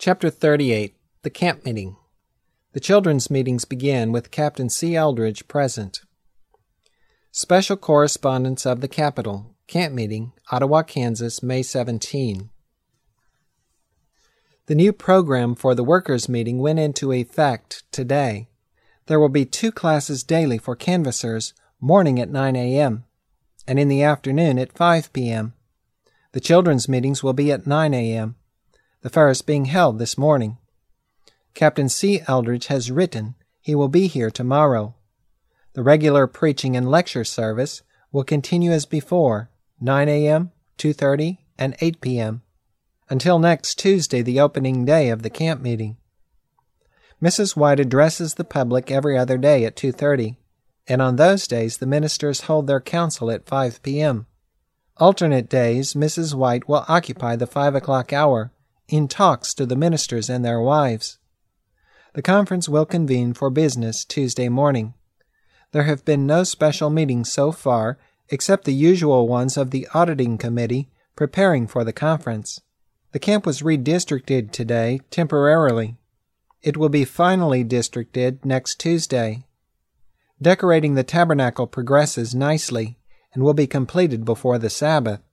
Chapter 38, The Camp Meeting. The children's meetings begin with Captain C. Eldridge present. Special Correspondence of the Capitol, Camp Meeting, Ottawa, Kansas, May 17. The new program for the workers' meeting went into effect today. There will be 2 classes daily for canvassers, morning at 9 a.m. and in the afternoon at 5 p.m. The children's meetings will be at 9 a.m., the first being held this morning. Captain C. Eldridge has written he will be here tomorrow. The regular preaching and lecture service will continue as before, 9 a.m., 2:30, and 8 p.m., until next Tuesday, the opening day of the camp meeting. Mrs. White addresses the public every other day at 2:30, and on those days the ministers hold their council at 5 p.m. Alternate days, Mrs. White will occupy the 5 o'clock hour in talks to the ministers and their wives. The conference will convene for business Tuesday morning. There have been no special meetings so far, except the usual ones of the auditing committee preparing for the conference. The camp was redistricted today temporarily. It will be finally districted next Tuesday. Decorating the tabernacle progresses nicely and will be completed before the Sabbath.